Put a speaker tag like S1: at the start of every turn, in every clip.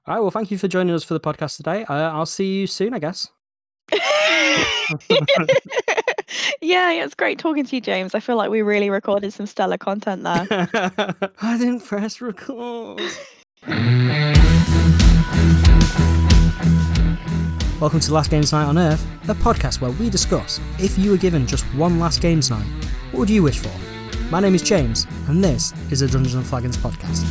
S1: All right, well, thank you for joining us for the podcast today. I'll see you soon, I guess.
S2: Yeah, it's great talking to you, James. I feel like we really recorded some stellar content there.
S1: I didn't press record. Welcome to Last Games Night on Earth, a podcast where we discuss if you were given just one last games night, what would you wish for? My name is James, and this is a Dungeons and Flagons podcast.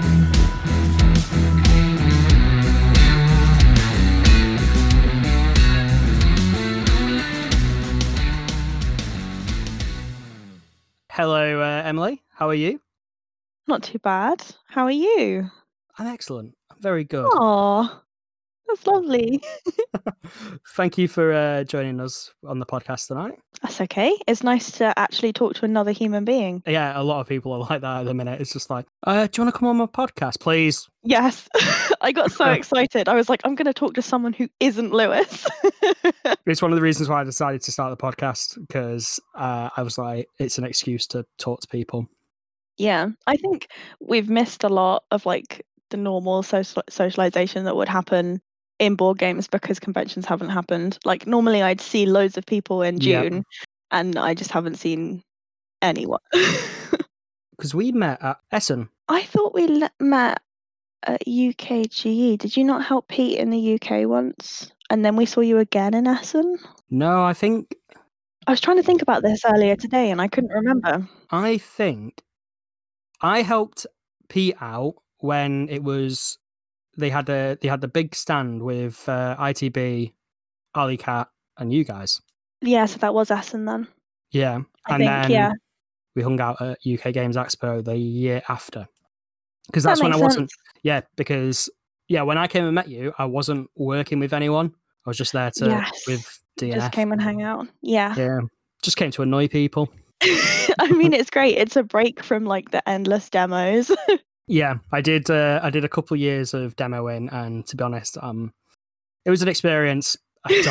S1: Hello, Emily. How are you?
S2: Not too bad. How are you?
S1: I'm excellent. I'm very good.
S2: Oh, that's lovely.
S1: Thank you for joining us on the podcast tonight.
S2: That's okay. It's nice to actually talk to another human being.
S1: Yeah, a lot of people are like that at the minute. It's just like, do you want to come on my podcast, please?
S2: Yes. I got so excited. I was like, I'm going to talk to someone who isn't Lewis.
S1: It's one of the reasons why I decided to start the podcast, because I was like, it's an excuse to talk to people.
S2: Yeah, I think we've missed a lot of like the normal socialization that would happen in board games because conventions haven't happened. Like normally I'd see loads of people in June and I just haven't seen anyone.
S1: Because we met at Essen.
S2: I thought we met at UKGE. Did you not help Pete in the UK once? And then we saw you again in Essen?
S1: No, I think...
S2: I was trying to think about this earlier today and I couldn't remember.
S1: I think I helped Pete out when it was... They had the big stand with ITB, Ali Cat, and you guys.
S2: Yeah, so that was Essen then.
S1: Yeah.
S2: I think, yeah.
S1: We hung out at UK Games Expo the year after. Because that's when I wasn't... Yeah, because... Yeah, when I came and met you, I wasn't working with anyone. I was just there with DNF.
S2: Just came and hang out. Yeah.
S1: Yeah. Just came to annoy people.
S2: I mean, it's great. It's a break from like the endless demos.
S1: Yeah, I did a couple of years of demoing, and to be honest, it was an experience. I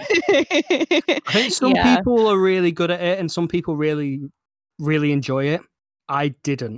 S1: think some people are really good at it, and some people really, really enjoy it. I didn't.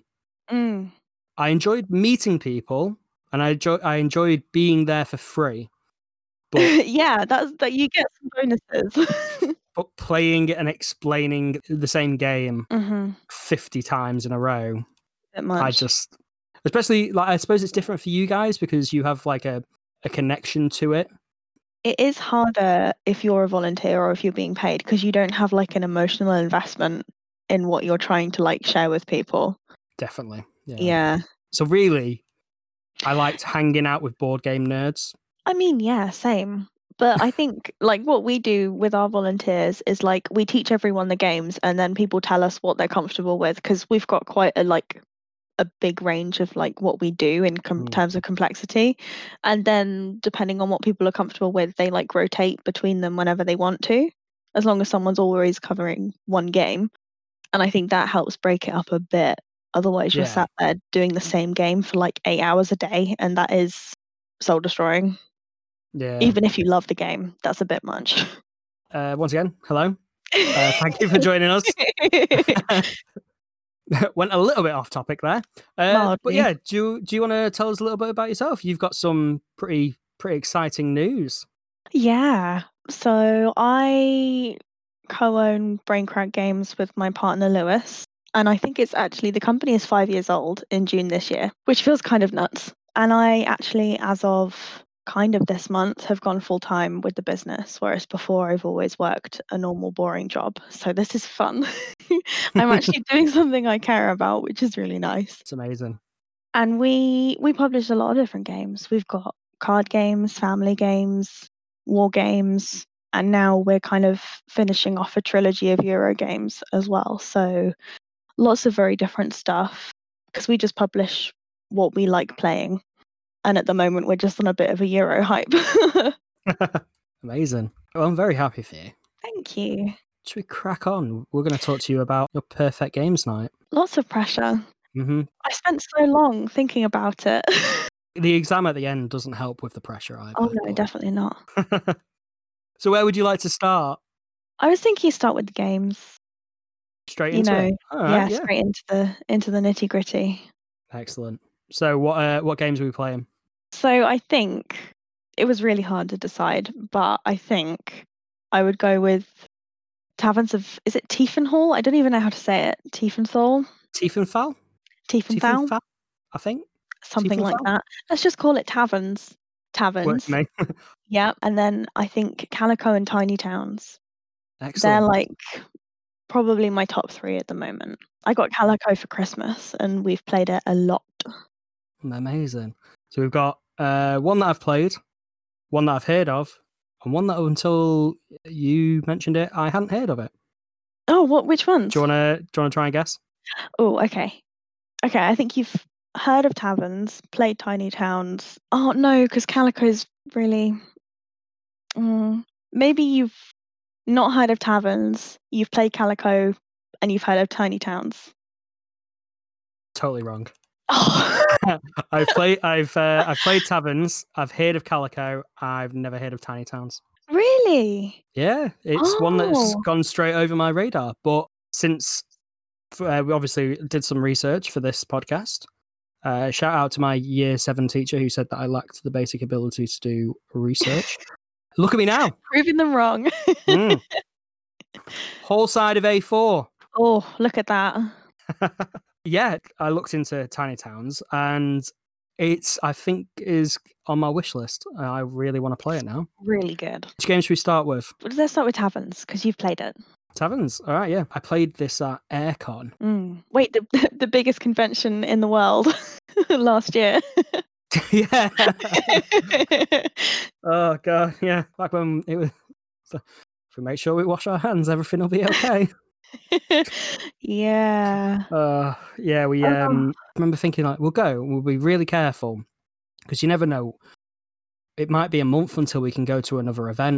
S1: I enjoyed meeting people, and I enjoyed being there for free.
S2: But yeah, that you get some bonuses.
S1: But playing and explaining the same game 50 times in a row, I just... Especially, like, I suppose it's different for you guys because you have like a connection to it.
S2: It is harder if you're a volunteer or if you're being paid because you don't have like an emotional investment in what you're trying to like share with people.
S1: Definitely.
S2: Yeah.
S1: So really, I liked hanging out with board game nerds.
S2: I mean, yeah, same. But I think like what we do with our volunteers is like we teach everyone the games and then people tell us what they're comfortable with because we've got quite a big range of like what we do in terms of complexity, and then depending on what people are comfortable with, they like rotate between them whenever they want to, as long as someone's always covering one game. And I think that helps break it up a bit. Otherwise you're sat there doing the same game for like 8 hours a day, and that is soul destroying. Even if you love the game, that's a bit much.
S1: Once again, hello. Thank you for joining us. Went a little bit off topic there, but yeah, do you want to tell us a little bit about yourself? You've got some pretty exciting news.
S2: Yeah, so I co-own Braincrack Games with my partner Lewis, and I think it's actually, the company is 5 years old in June this year, which feels kind of nuts. And I actually, as of kind of this month, have gone full-time with the business, whereas before I've always worked a normal boring job. So this is fun. I'm actually doing something I care about, which is really nice.
S1: It's amazing.
S2: And we publish a lot of different games. We've got card games, family games, war games, and now we're kind of finishing off a trilogy of Euro games as well. So lots of very different stuff because we just publish what we like playing. And at the moment, we're just on a bit of a Euro hype.
S1: Amazing. Well, I'm very happy for you.
S2: Thank you.
S1: Should we crack on? We're going to talk to you about your perfect games night.
S2: Lots of pressure. I spent so long thinking about it.
S1: The exam at the end doesn't help with the pressure either.
S2: Oh no, definitely not.
S1: So where would you like to start?
S2: I was thinking start with the games.
S1: Straight into it?
S2: Right, yeah, straight into the nitty gritty.
S1: Excellent. So what games are we playing?
S2: So I think it was really hard to decide, but I think I would go with Taverns of, is it Tiefenhall? I don't even know how to say it. Tiefenthal?
S1: Tiefenthal?
S2: Tiefenthal?
S1: Tiefenthal, I think.
S2: Something like
S1: Tiefenthal?
S2: that. Let's just call it Taverns.
S1: Works
S2: Taverns.
S1: for me.
S2: Yeah. And then I think Calico and Tiny Towns. They're
S1: Excellent.
S2: like probably my top 3 at the moment. I got Calico for Christmas and we've played it a lot.
S1: Amazing. So we've got one that I've played, one that I've heard of, and one that until you mentioned it, I hadn't heard of it.
S2: Oh, which ones?
S1: Do you wanna try and guess?
S2: Oh, okay. Okay, I think you've heard of Taverns, played Tiny Towns. Oh no, because Calico's really. Maybe you've not heard of Taverns, you've played Calico, and you've heard of Tiny Towns.
S1: Totally wrong.
S2: Oh.
S1: I've played Taverns. I've heard of Calico. I've never heard of Tiny Towns.
S2: Really?
S1: Yeah, it's one that's
S2: Oh.
S1: gone straight over my radar. But since we obviously did some research for this podcast, shout out to my year 7 teacher who said that I lacked the basic ability to do research. Look at me now.
S2: Proving them wrong.
S1: Whole side of A4.
S2: Oh, look at that.
S1: Yeah, I looked into Tiny Towns and I think is on my wish list. I really want to play it now.
S2: Really good.
S1: Which game should we start with?
S2: Let's start with Taverns, because you've played it.
S1: Taverns. All right, yeah. I played this at Aircon.
S2: Wait, the biggest convention in the world last year.
S1: Yeah. Oh god, yeah. Back when it was. So if we make sure we wash our hands, everything will be okay.
S2: Yeah.
S1: Yeah. We remember thinking like, we'll be really careful because you never know. It might be a month until we can go to another event.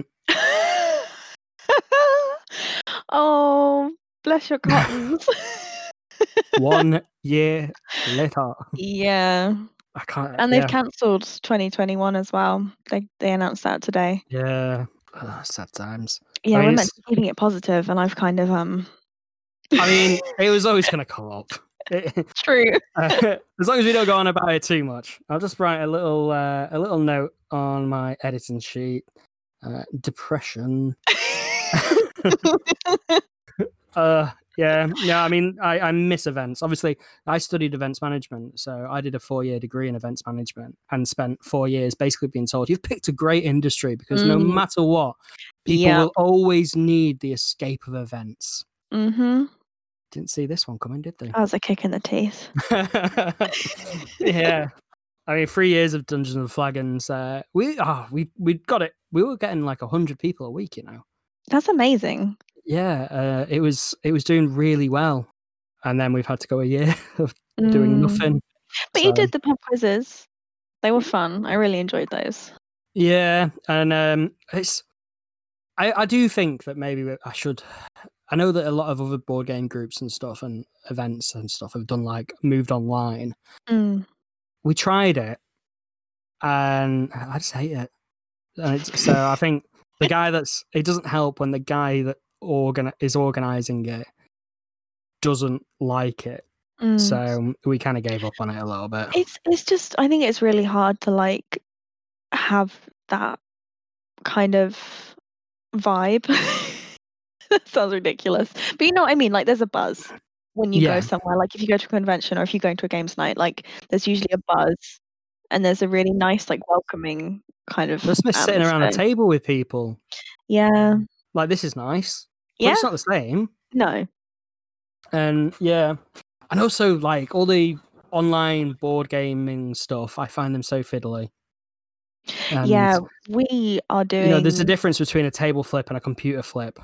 S2: Oh, bless your cottons.
S1: 1 year later.
S2: Yeah.
S1: I can't.
S2: And they've cancelled 2021 as well. They announced that today.
S1: Yeah. Sad times.
S2: Yeah, we're meant to be keeping it positive, and I've kind of
S1: I mean, it was always going to come up.
S2: True.
S1: As long as we don't go on about it too much, I'll just write a little note on my editing sheet. Depression. Yeah. I mean, I miss events. Obviously, I studied events management, so I did a 4-year degree in events management and spent 4 years basically being told you've picked a great industry because no matter what, people will always need the escape of events. Didn't see this one coming, did they?
S2: That was a kick in the teeth.
S1: Yeah. I mean, 3 years of Dungeons and Flagons. We got it. We were getting like 100 people a week, you know.
S2: That's amazing.
S1: Yeah, it was doing really well, and then we've had to go a year of doing nothing.
S2: But you did the pub quizzes; they were fun. I really enjoyed those.
S1: Yeah, and I do think that maybe I should. I know that a lot of other board game groups and stuff and events and stuff have done like moved online. We tried it, and I just hate it. And so I think the guy it doesn't help when the guy that is organizing it doesn't like it. So we kind of gave up on it a little bit.
S2: It's just, I think it's really hard to like have that kind of vibe. That sounds ridiculous, but you know what I mean. Like, there's a buzz when you go somewhere. Like, if you go to a convention or if you're going to a games night, like there's usually a buzz, and there's a really nice, like, welcoming kind of.
S1: Let's miss sitting around a table with people.
S2: Yeah.
S1: Like, this is nice.
S2: Yeah.
S1: But it's not the same.
S2: No.
S1: And yeah, and also like all the online board gaming stuff, I find them so fiddly. And,
S2: yeah, we are doing.
S1: You know, there's a difference between a table flip and a computer flip.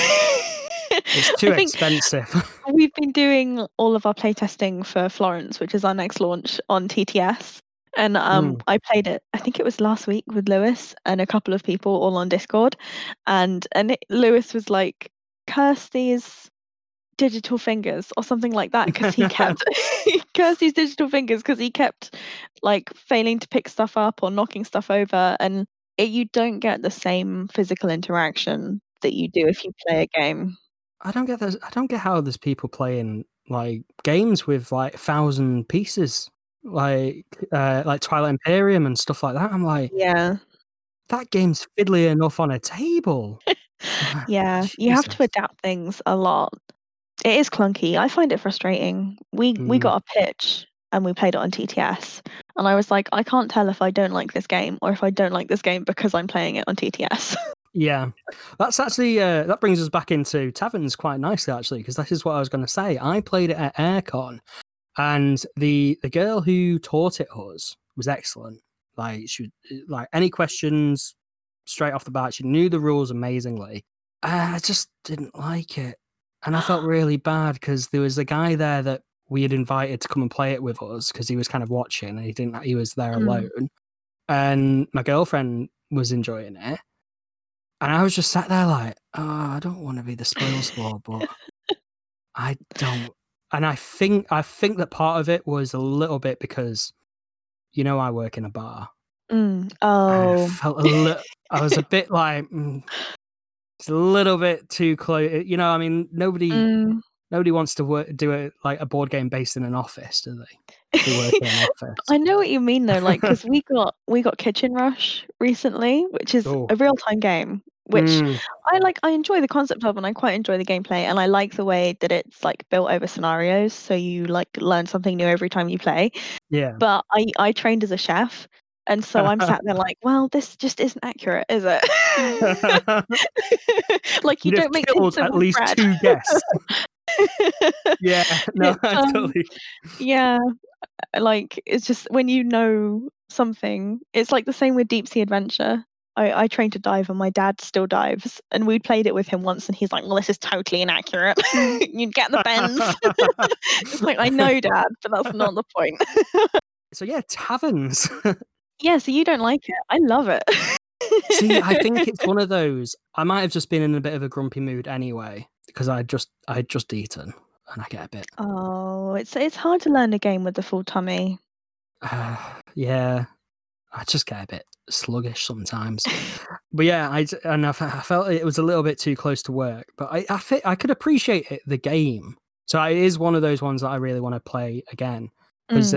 S1: It's too expensive.
S2: We've been doing all of our playtesting for Florence, which is our next launch, on TTS. And I played it, I think it was last week, with Lewis and a couple of people all on Discord. And Lewis was like, curse these digital fingers or something like that, because he kept curse these digital fingers because he kept like failing to pick stuff up or knocking stuff over. And you don't get the same physical interaction that you do if you play a game.
S1: I don't get this. I don't get how there's people playing like games with like 1,000 pieces. like Twilight Imperium and stuff like that. I'm like,
S2: Yeah.
S1: that game's fiddly enough on a table.
S2: Yeah, you have to
S1: Jesus.
S2: adapt things a lot. It is clunky. I find it frustrating. We got a pitch and we played it on TTS, and I was like, I can't tell if I don't like this game or if I don't like this game because I'm playing it on TTS.
S1: Yeah, that's actually that brings us back into taverns quite nicely, actually, because this is what I was going to say. I played it at Aircon, and the girl who taught it us was excellent. Like, she like any questions straight off the bat, she knew the rules amazingly. I just didn't like it, and I felt really bad because there was a guy there that we had invited to come and play it with us because he was kind of watching and he was there alone, and my girlfriend was enjoying it. And I was just sat there like, oh, I don't want to be the spoilsport, but I don't. And I think that part of it was a little bit because, I work in a bar. And I
S2: Oh.
S1: felt I was a bit like, it's a little bit too close. I mean, nobody wants to do it like a board game based in an office, do they? They work in an office.
S2: I know what you mean though, like, because we got Kitchen Rush recently, which is a real-time game, which I enjoy the concept of, and I quite enjoy the gameplay, and I like the way that it's like built over scenarios, so you like learn something new every time you play.
S1: Yeah.
S2: But I trained as a chef, and so I'm sat there like, well, this just isn't accurate, is it? Like, you
S1: You'd
S2: don't
S1: have
S2: make
S1: killed
S2: pizza
S1: at
S2: with
S1: least
S2: bread.
S1: 2 guests. Yeah, no, totally.
S2: Yeah, like, it's just when you know something, it's like the same with Deep Sea Adventure. I trained to dive, and my dad still dives, and we played it with him once, and he's like, well, this is totally inaccurate. You'd get the bends. It's like, I know, Dad, but that's not the point.
S1: So yeah, taverns.
S2: Yeah, so you don't like it. I love it.
S1: See, I think it's one of those. I might have just been in a bit of a grumpy mood anyway, because I'd just eaten, and I get a bit.
S2: Oh, it's hard to learn a game with a full tummy.
S1: Yeah, I just get a bit sluggish sometimes. But yeah, I felt it was a little bit too close to work, but I could appreciate it, the game. So it is one of those ones that I really want to play again because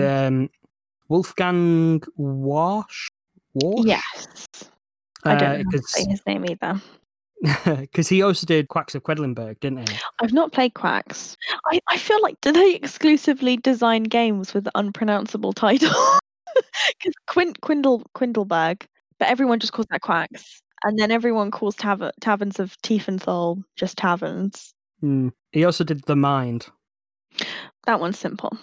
S1: Wolfgang Warsch.
S2: Yes, I don't know how to say
S1: Because
S2: his name either.
S1: because he also did Quacks of Quedlinburg, didn't he?
S2: I've not played Quacks. I feel like, do they exclusively design games with unpronounceable titles? Because Quindleberg, but everyone just calls that Quacks, and then everyone calls taverns of Tiefenthal just taverns.
S1: He also did The Mind.
S2: That one's simple.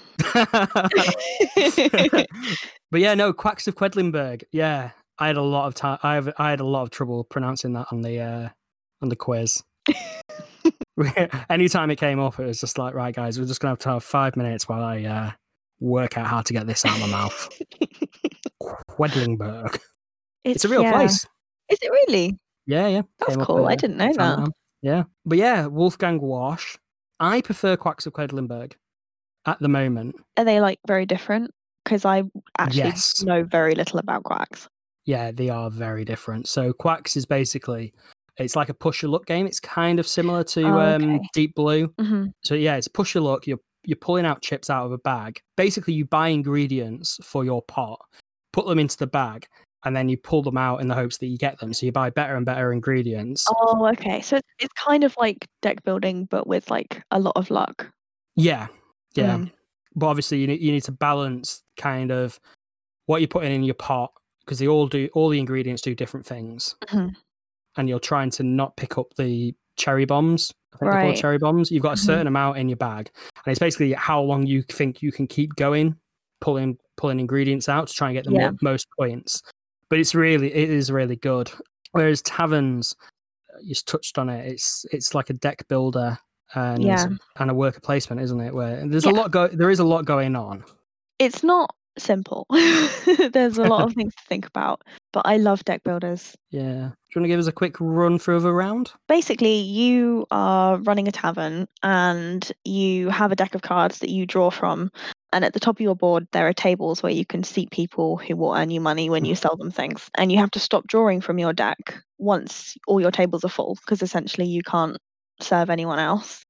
S1: But yeah, no, Quacks of Quedlinburg. Yeah, I had a lot of time. I had a lot of trouble pronouncing that on the quiz. Anytime it came up, it was just like, right, guys, we're just gonna have to have 5 minutes while I work out how to get this out of my mouth. Quedlinburg. It's a real place.
S2: Is it really?
S1: Yeah.
S2: That's cool. I didn't know that.
S1: Yeah, but yeah, Wolfgang Warsch. I prefer Quacks of Quedlinburg at the moment.
S2: Are they like very different? Because I actually know very little about Quacks.
S1: Yeah, they are very different. So Quacks is basically, it's like a push your luck game. It's kind of similar to Deep Blue.
S2: Mm-hmm.
S1: So yeah, it's push your luck. You're pulling out chips out of a bag. Basically, you buy ingredients for your pot, put them into the bag, and then you pull them out in the hopes that you get them. So you buy better and better ingredients.
S2: Oh, okay. So it's kind of like deck building, but with like a lot of luck.
S1: Yeah. But obviously, you need to balance kind of what you're putting in your pot, because all the ingredients do different things.
S2: Mm-hmm.
S1: And you're trying to not pick up the cherry bombs. I think they're called cherry bombs. You've got a certain amount in your bag, and it's basically how long you think you can keep going, pulling ingredients out to try and get the most points. But it is really good. Whereas taverns, you just touched on it. It's like a deck builder and a worker placement, isn't it? Where there's there is a lot going on.
S2: It's not simple. There's a lot of things to think about, but I love deck builders.
S1: Yeah. Do you want to give us a quick run through of a round?
S2: Basically, you are running a tavern and you have a deck of cards that you draw from, and at the top of your board there are tables where you can seat people who will earn you money when you sell them things, and you have to stop drawing from your deck once all your tables are full, because essentially you can't serve anyone else.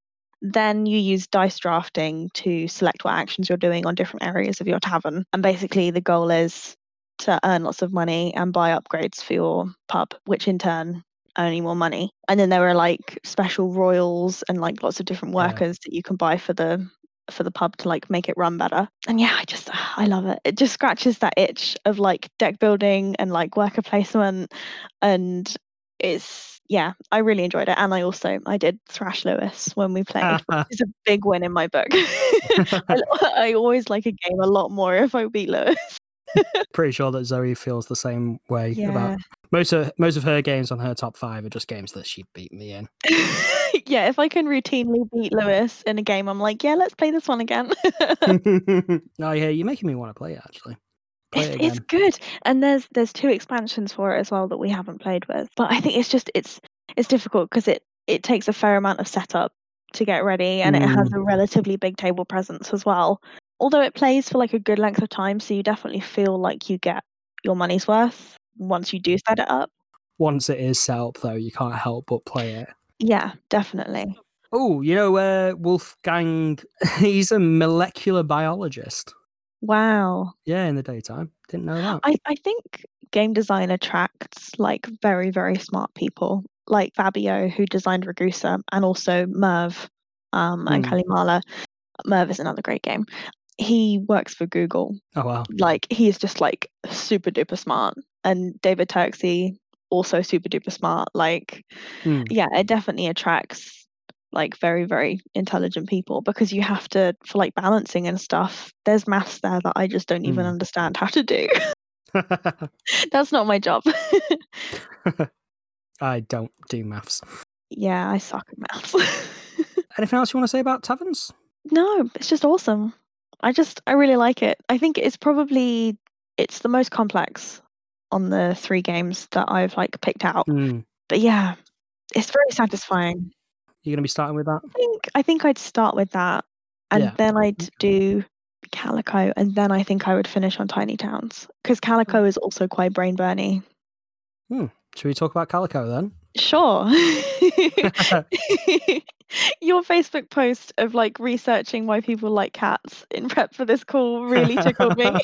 S2: then you use dice drafting to select what actions you're doing on different areas of your tavern. And basically the goal is to earn lots of money and buy upgrades for your pub, which in turn earn you more money. And then there are like special royals and like lots of different workers that you can buy for the pub to like make it run better. And yeah, I love it. It just scratches that itch of like deck building and like worker placement, and I really enjoyed it. And I did thrash Lewis when we played, which is a big win in my book. I always like a game a lot more if I beat Lewis.
S1: Pretty sure that Zoe feels the same way about most of her games on her top 5 are just games that she beat me in.
S2: Yeah, if I can routinely beat Lewis in a game, I'm like, yeah, let's play this one again.
S1: Oh yeah, you're making me want to play it actually.
S2: It's good, and there's 2 expansions for it as well that we haven't played with. But I think it's difficult because it takes a fair amount of setup to get ready, and it has a relatively big table presence as well. Although it plays for like a good length of time, so you definitely feel like you get your money's worth once you do set it up.
S1: Once it is set up, though, you can't help but play it.
S2: Yeah, definitely.
S1: Oh, you know, Wolfgang, he's a molecular biologist.
S2: Wow.
S1: Yeah, in the daytime. Didn't know that.
S2: I think game design attracts like very, very smart people, like Fabio, who designed Ragusa, and also Merv and Kalimala. Merv is another great game. He works for Google.
S1: Oh wow.
S2: Like he is just like super duper smart. And David Turksey, also super duper smart. Like yeah, it definitely attracts like very, very intelligent people, because you have to, for like balancing and stuff, there's maths there that I just don't even understand how to do. That's not my job.
S1: I don't do maths.
S2: Yeah, I suck at maths.
S1: Anything else you want to say about taverns?
S2: No, it's just awesome. I really like it. I think it's the most complex on the 3 games that I've like picked out. But yeah, it's very satisfying.
S1: You're going to be starting with that?
S2: I think I'd start with that, and then I'd do Calico, and then I think I would finish on Tiny Towns, because Calico is also quite brain burny.
S1: Should we talk about Calico then?
S2: Sure. Your Facebook post of like researching why people like cats in prep for this call really tickled me.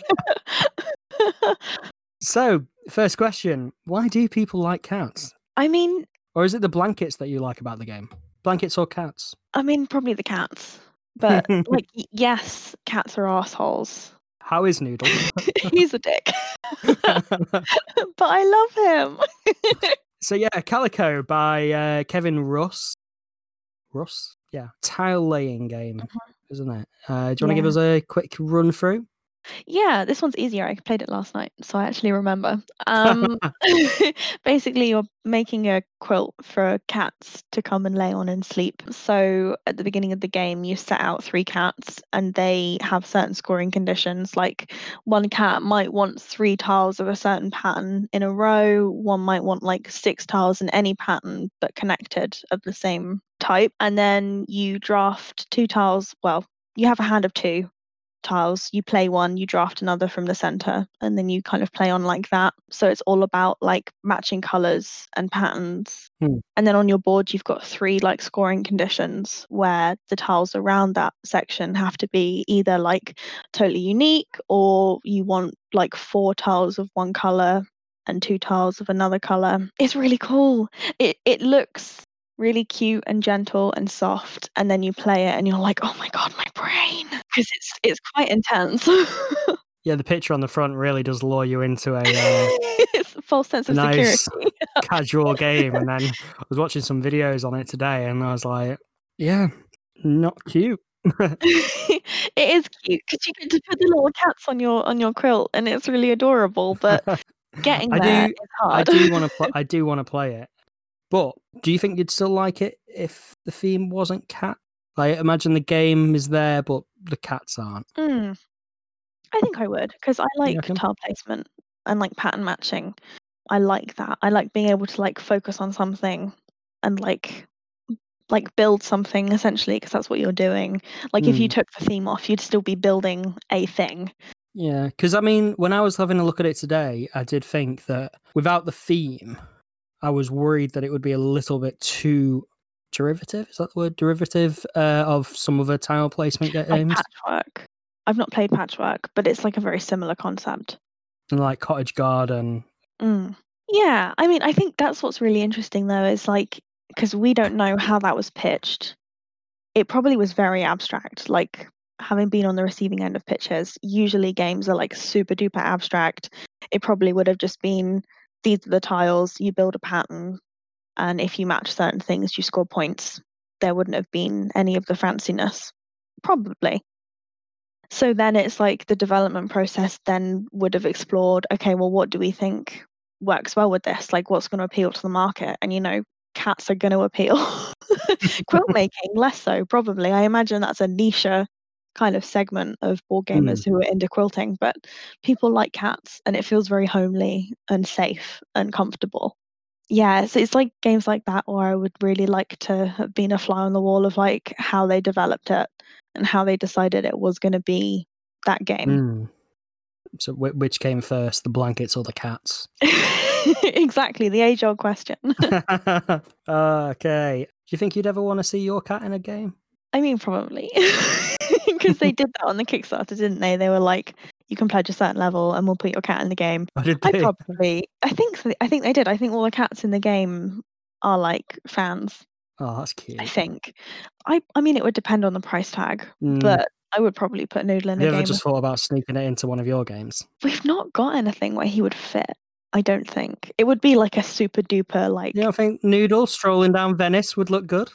S1: So, first question, why do people like cats?
S2: I mean...
S1: Or is it the blankets that you like about the game? Blankets or cats?
S2: I mean, probably the cats. But, like, yes, cats are assholes.
S1: How is Noodle?
S2: He's a dick. But I love him.
S1: So, yeah, Calico by Kevin Russ. Russ? Yeah. Tile laying game, isn't it? Do you want to give us a quick run through?
S2: Yeah, this one's easier. I played it last night, so I actually remember. Basically, you're making a quilt for cats to come and lay on and sleep. So at the beginning of the game, you set out 3 cats, and they have certain scoring conditions. Like one cat might want 3 tiles of a certain pattern in a row. One might want like 6 tiles in any pattern, but connected of the same type. And then you draft 2 tiles. Well, you have a hand of 2 tiles, you play one, you draft another from the center, and then you kind of play on like that. So it's all about like matching colors and patterns. And then on your board you've got 3 like scoring conditions, where the tiles around that section have to be either like totally unique, or you want like 4 tiles of one color and 2 tiles of another color. It's really cool. It looks really cute and gentle and soft, and then you play it and you're like, oh my god, my brain, because it's quite intense.
S1: Yeah, the picture on the front really does lure you into a
S2: false sense of
S1: nice
S2: security.
S1: casual game. And then I was watching some videos on it today, and I was like, yeah, not cute.
S2: It is cute because you get to put the little cats on your quilt, and it's really adorable. But getting there is hard.
S1: I do want to play it. But do you think you'd still like it if the theme wasn't cat? Like, imagine the game is there, but the cats aren't.
S2: I think I would, because I like tile placement and like pattern matching. I like that. I like being able to like focus on something and like build something, essentially, because that's what you're doing. Like if you took the theme off, you'd still be building a thing.
S1: Yeah, because I mean, when I was having a look at it today, I did think that without the theme, I was worried that it would be a little bit too derivative? Is that the word? Derivative of some other tile placement
S2: Like
S1: games?
S2: Patchwork. I've not played Patchwork, but it's like a very similar concept.
S1: And like Cottage Garden.
S2: Yeah, I mean, I think that's what's really interesting though, is like, because we don't know how that was pitched. It probably was very abstract. Like, having been on the receiving end of pitches, usually games are like super duper abstract. It probably would have just been, these are the tiles, you build a pattern, and if you match certain things, you score points. There wouldn't have been any of the fanciness, probably. So then it's like the development process then would have explored, okay, well, what do we think works well with this? Like, what's going to appeal to the market? And, you know, cats are going to appeal. Quilt making, less so, probably. I imagine that's a niche kind of segment of board gamers who are into quilting, but people like cats and it feels very homely and safe and comfortable. Yeah, so it's like games like that where I would really like to have been a fly on the wall of like how they developed it and how they decided it was going to be that game.
S1: So which came first, the blankets or the cats?
S2: Exactly, the age-old question.
S1: Okay. Do you think you'd ever want to see your cat in a game?
S2: I mean, probably. Because they did that on the Kickstarter, didn't they? They were like, you can pledge a certain level and we'll put your cat in the game.
S1: Oh, did they?
S2: I think they did. I think all the cats in the game are like fans.
S1: Oh, that's cute.
S2: I think. I mean, it would depend on the price tag, but I would probably put Noodle in a game.
S1: Have you ever just thought about sneaking it into one of your games?
S2: We've not got anything where he would fit. I don't think. It would be like a super duper like.
S1: You don't think Noodle strolling down Venice would look good?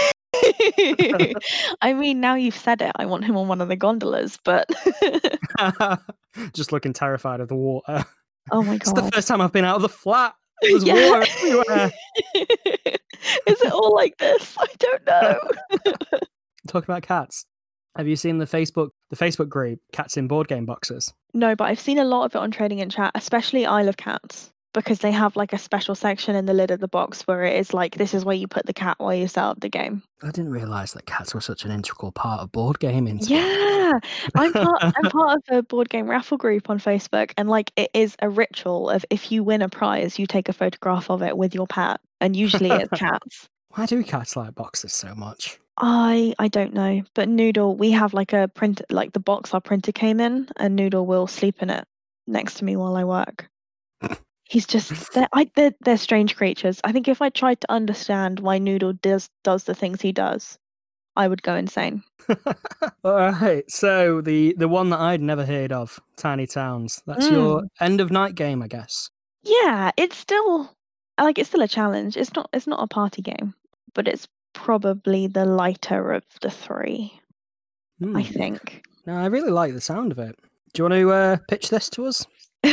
S2: I mean, now you've said it, I want him on one of the gondolas, but
S1: just looking terrified of the water.
S2: Oh my god!
S1: It's the first time I've been out of the flat. There's water everywhere.
S2: Is it all like this? I don't know.
S1: Talking about cats, have you seen the Facebook group Cats in Board Game Boxes?
S2: No, but I've seen a lot of it on Trading in Chat, especially Isle of Cats, because they have like a special section in the lid of the box where it is like, this is where you put the cat while you set up the game.
S1: I didn't realise that cats were such an integral part of board gaming.
S2: Yeah, I'm part of a board game raffle group on Facebook, and like it is a ritual of if you win a prize, you take a photograph of it with your pet, and usually it's cats.
S1: Why do cats like boxes so much?
S2: I don't know, but Noodle, we have like a print, like the box our printer came in, and Noodle will sleep in it next to me while I work. He's just they're strange creatures. I think if I tried to understand why Noodle does the things he does, I would go insane.
S1: All right, so the one that I'd never heard of, Tiny Towns. That's your end of night game, I guess.
S2: Yeah, it's still a challenge. It's not a party game, but it's probably the lighter of the three. I think.
S1: No, I really like the sound of it. Do you want to pitch this to us?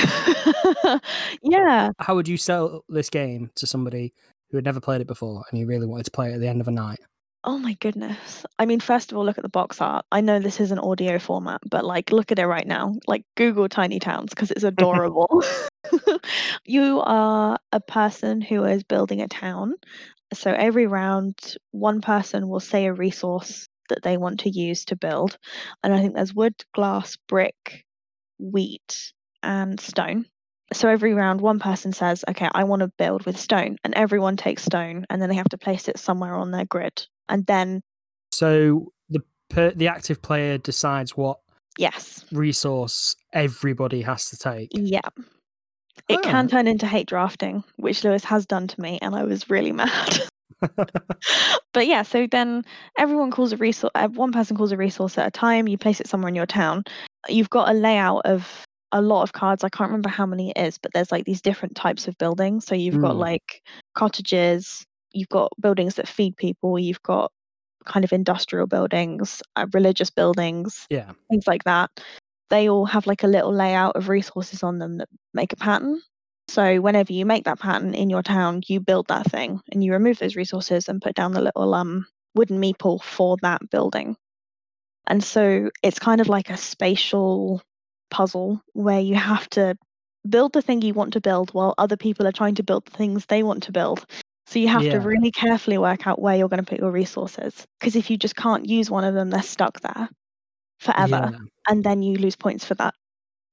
S2: Yeah.
S1: How would you sell this game to somebody who had never played it before and you really wanted to play it at the end of a night?
S2: Oh my goodness. I mean, first of all, look at the box art. I know this is an audio format, but like, look at it right now. Like, Google Tiny Towns because it's adorable. You are a person who is building a town. So every round, one person will say a resource that they want to use to build. And I think there's wood, glass, brick, wheat, and stone. So every round, one person says, okay, I want to build with stone. And everyone takes stone and then they have to place it somewhere on their grid. And then.
S1: So the active player decides what
S2: Yes.
S1: resource everybody has to take.
S2: Yeah. It can turn into hate drafting, which Lewis has done to me, and I was really mad. But yeah, so then everyone calls a resource. One person calls a resource at a time. You place it somewhere in your town. You've got a layout of a lot of cards. I can't remember how many it is, but there's like these different types of buildings. So you've got like cottages. You've got buildings that feed people. You've got kind of industrial buildings, religious buildings, things like that. They all have like a little layout of resources on them that make a pattern. So whenever you make that pattern in your town, you build that thing and you remove those resources and put down the little wooden meeple for that building. And so it's kind of like a spatial puzzle where you have to build the thing you want to build while other people are trying to build the things they want to build. So you have to really carefully work out where you're going to put your resources. Because if you just can't use one of them, they're stuck there forever. And then you lose points for that.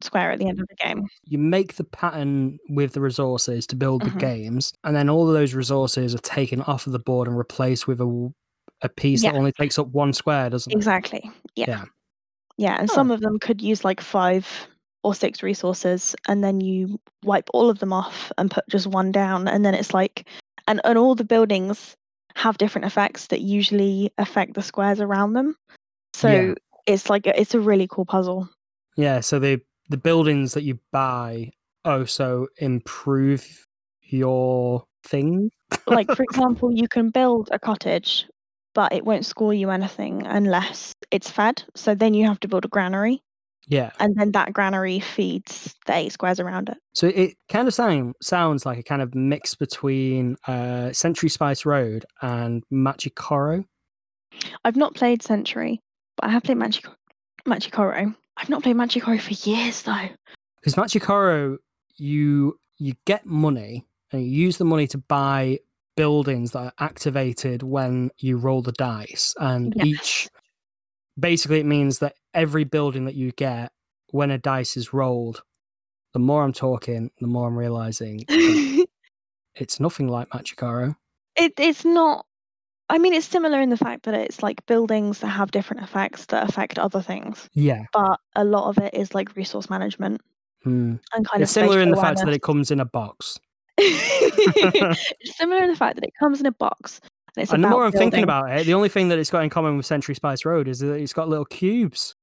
S2: square at the end of the game.
S1: You make the pattern with the resources to build the
S2: Mhm.
S1: games, and then all of those resources are taken off of the board and replaced with a piece that
S2: Yeah.
S1: only takes up one square, doesn't it?
S2: Exactly. Yeah.
S1: Yeah.
S2: Yeah, and
S1: Oh.
S2: some of them could use like 5 or 6 resources, and then you wipe all of them off and put just one down, and then it's like, and all the buildings have different effects that usually affect the squares around them. So
S1: Yeah.
S2: it's like it's a really cool puzzle.
S1: Yeah, so the buildings that you buy also improve your thing.
S2: Like, for example, you can build a cottage, but it won't score you anything unless it's fed. So then you have to build a granary,
S1: Yeah.
S2: and then that granary feeds the 8 squares around it.
S1: So it kind of sounds like a kind of mix between Century Spice Road and Machikoro.
S2: I've not played Century, but I have played Machikoro. I've not played Machikoro for years though.
S1: Because Machikoro, you get money and you use the money to buy buildings that are activated when you roll the dice, and
S2: Yes.
S1: basically it means that every building that you get when a dice is rolled, the more I'm talking, the more I'm realizing it's nothing like Machikoro.
S2: It's not. I mean, it's similar in the fact that it's like buildings that have different effects that affect other things.
S1: Yeah.
S2: But a lot of it is like resource management and kind of
S1: It's similar
S2: spatial
S1: in the fact
S2: awareness.
S1: that it comes in a box.
S2: It's similar in the fact that it comes in a box and it's
S1: And the
S2: about
S1: more I'm thinking
S2: building.
S1: about it, the only thing that it's got in common with Century Spice Road is that it's got little cubes.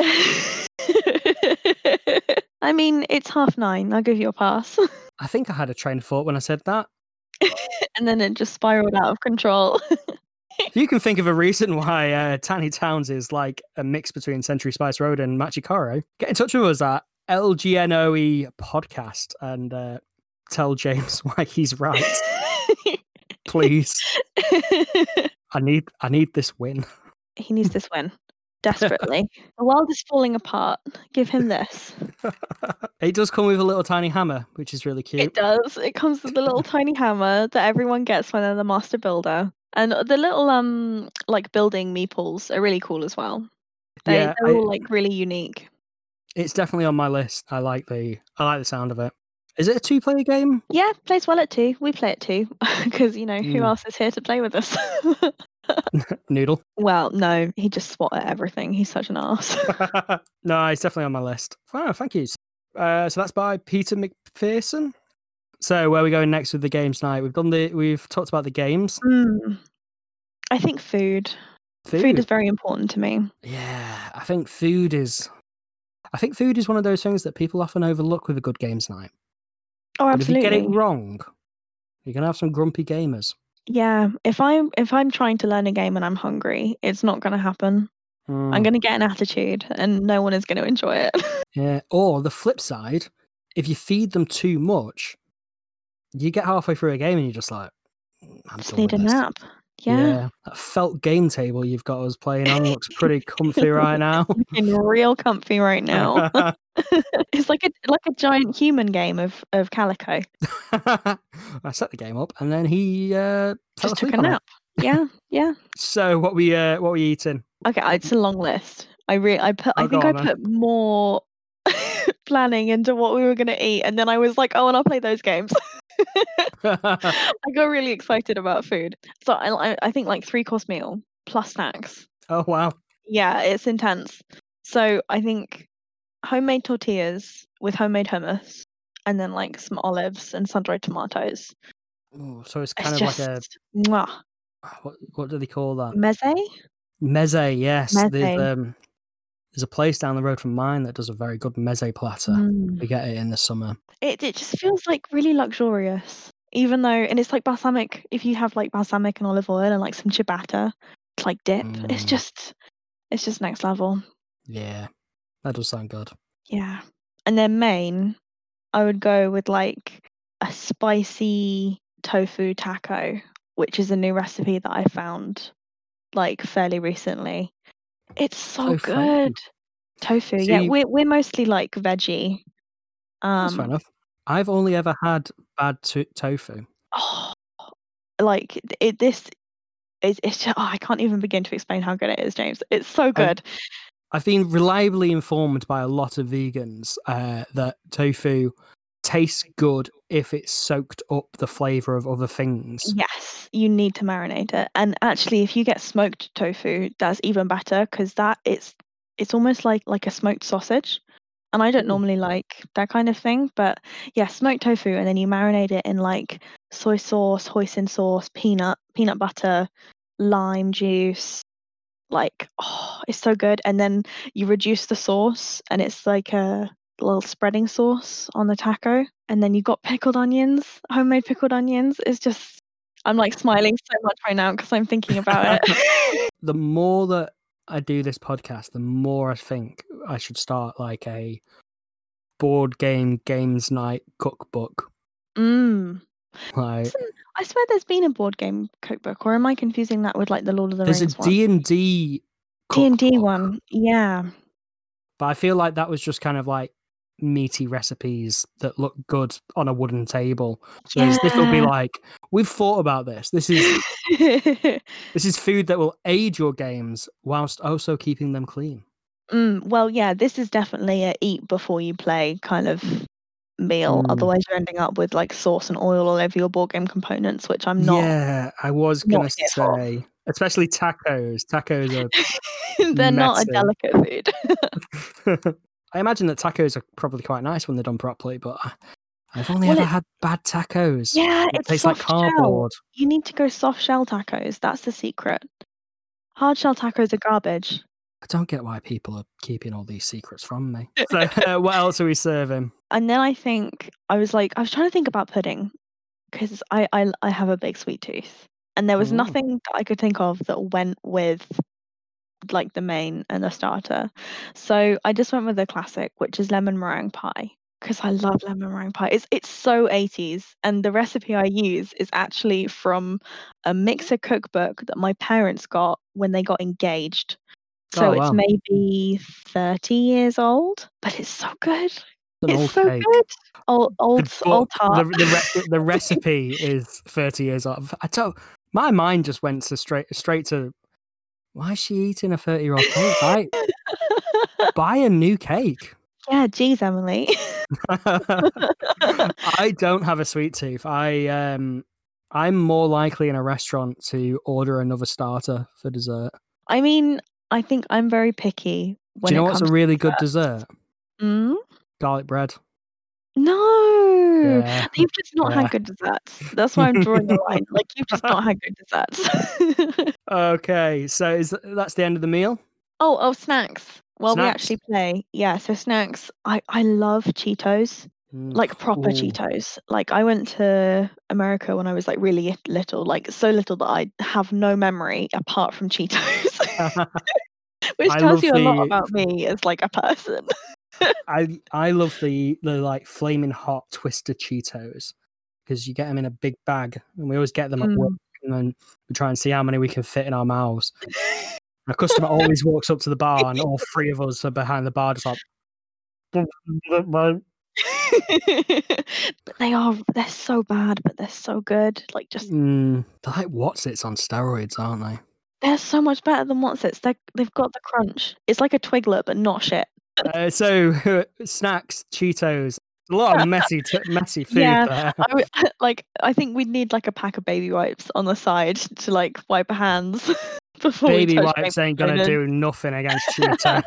S2: I mean, it's 9:30. I'll give you a pass.
S1: I think I had a train of thought when I said that.
S2: And then it just spiraled out of control.
S1: If you can think of a reason why Tiny Towns is like a mix between Century Spice Road and Machikoro, get in touch with us at LGNOE Podcast and tell James why he's right. Please. I need this win.
S2: He needs this win. Desperately. The world is falling apart. Give him this.
S1: It does come with a little tiny hammer, which is really cute.
S2: It does. It comes with the little tiny hammer that everyone gets when they're the master builder. And the little like building meeples are really cool as well. They're all like really unique.
S1: It's definitely on my list. I like the sound of it. Is it a 2-player game?
S2: Yeah, plays well at 2. We play at 2 because who else is here to play with us?
S1: Noodle.
S2: Well, no, he just swat at everything. He's such an arse.
S1: No, it's definitely on my list. Oh, thank you. So that's by Peter McPherson. So where are we going next with the games tonight? We've talked about the games.
S2: I think food. Food is very important to me.
S1: Yeah, I think food is one of those things that people often overlook with a good games night.
S2: Oh, absolutely.
S1: But if you get it wrong, you're gonna have some grumpy gamers.
S2: Yeah, if I'm trying to learn a game and I'm hungry, it's not gonna happen. I'm gonna get an attitude, and no one is gonna enjoy it.
S1: Yeah. Or the flip side, if you feed them too much, you get halfway through a game and you're just like, I
S2: just need a nap. Yeah.
S1: That felt game table you've got us playing on looks pretty comfy right now.
S2: Looking real comfy right now. It's like a giant human game of Calico.
S1: I set the game up and then he
S2: just took a nap. Yeah.
S1: So what we eating?
S2: Okay, it's a long list. I put more planning into what we were gonna eat, and then I was like, oh, and I'll play those games. I got really excited about food. So I think like 3-course meal plus snacks.
S1: Oh wow.
S2: Yeah, it's intense. So I think homemade tortillas with homemade hummus and then like some olives and sun-dried tomatoes.
S1: Ooh, so it's kind of like a
S2: mwah.
S1: What do they call that?
S2: Meze,
S1: yes.
S2: Meze.
S1: There's a place down the road from mine that does a very good meze platter. We get it in the summer.
S2: It just feels like really luxurious. Even though, and it's like balsamic, if you have like balsamic and olive oil and like some ciabatta, it's like dip. It's just next level.
S1: Yeah, that does sound good.
S2: Yeah. And then main, I would go with like a spicy tofu taco, which is a new recipe that I found like fairly recently. It's so good. Tofu. Yeah, we're mostly like veggie.
S1: That's fair enough. I've only ever had bad tofu.
S2: Oh, like it's just, I can't even begin to explain how good it is, James. It's so good.
S1: I've been reliably informed by a lot of vegans that tofu tastes good if it's soaked up the flavor of other things.
S2: Yes, you need to marinate it. And actually, if you get smoked tofu, that's even better because it's almost like a smoked sausage. And I don't
S1: Ooh.
S2: normally like that kind of thing, but yeah, smoked tofu, and then you marinate it in like soy sauce, hoisin sauce, peanut butter, lime juice. Like, oh, it's so good. And then you reduce the sauce, and it's like a little spreading sauce on the taco. And then you got pickled onions, homemade pickled onions. It's just, I'm like smiling so much right now because I'm thinking about it.
S1: The more that I do this podcast, the more I think I should start like a board games night cookbook. Like,
S2: I swear there's been a board game cookbook, or am I confusing that with like the Lord of the
S1: there's
S2: Rings
S1: a
S2: one?
S1: D&D
S2: D&D
S1: cookbook,
S2: one, yeah.
S1: but I feel like that was just kind of like meaty recipes that look good on a wooden table. Whereas this will be
S2: Yeah.
S1: like, we've thought about this. This is food that will aid your games whilst also keeping them clean.
S2: Well, yeah, this is definitely a eat before you play kind of meal. Otherwise, you're ending up with like sauce and oil all over your board game components, which I'm not.
S1: Yeah, I was
S2: not
S1: gonna
S2: here for.
S1: say, especially tacos. Tacos are
S2: They're not a
S1: messy.
S2: delicate food.
S1: I imagine that tacos are probably quite nice when they're done properly, but I've only ever had bad tacos.
S2: Yeah,
S1: It
S2: it's
S1: tastes like
S2: soft shell.
S1: cardboard.
S2: You need to go soft shell tacos. That's the secret. Hard shell tacos are garbage.
S1: I don't get why people are keeping all these secrets from me. So, what else are we serving?
S2: And then I think I was trying to think about pudding because I have a big sweet tooth, and there was
S1: Ooh.
S2: nothing that I could think of that went with like the main and the starter. So I just went with the classic, which is lemon meringue pie. Because I love lemon meringue pie. It's so 80s, and the recipe I use is actually from a mixer cookbook that my parents got when they got engaged. So
S1: Oh,
S2: it's
S1: wow.
S2: maybe 30 years old, but it's so good.
S1: An
S2: It's
S1: old
S2: so
S1: cake.
S2: good. Old tart.
S1: The recipe is 30 years old. My mind just went to straight to, why is she eating a 30-year-old cake? Buy a new cake.
S2: Yeah, geez, Emily.
S1: I don't have a sweet tooth. I'm more likely in a restaurant to order another starter for dessert.
S2: I mean, I think I'm very picky when
S1: Do you know
S2: it
S1: what's
S2: comes
S1: a
S2: to
S1: really good dessert?
S2: Mm?
S1: Garlic bread.
S2: No,
S1: Yeah.
S2: you've just not
S1: Yeah.
S2: had good desserts. That's why I'm drawing a line. Like, you've just not had good desserts.
S1: Okay, so that's the end of the meal?
S2: Oh, snacks. Well, we
S1: Snacks?
S2: actually play. Yeah, so snacks. I love Cheetos, like proper
S1: Ooh.
S2: Cheetos. Like, I went to America when I was like really little, like so little that I have no memory apart from Cheetos, which
S1: I
S2: tells
S1: love
S2: you a lot
S1: the
S2: about me as like a person.
S1: I love the like flaming hot Twister Cheetos because you get them in a big bag, and we always get them at work, and then we try and see how many we can fit in our mouths. A customer always walks up to the bar, and all three of us are behind the bar, just like.
S2: But they're so bad, but they're so good. Like, just
S1: They're like What's-Its on steroids, aren't they?
S2: they're so much better than What's-Its. They've got the crunch. It's like a Twiglet, but not shit.
S1: So snacks, Cheetos, a lot of messy food
S2: Yeah,
S1: there.
S2: I think we'd need like a pack of baby wipes on the side to like wipe our hands before we
S1: Baby
S2: touch
S1: wipes ain't gonna do nothing against Cheeto.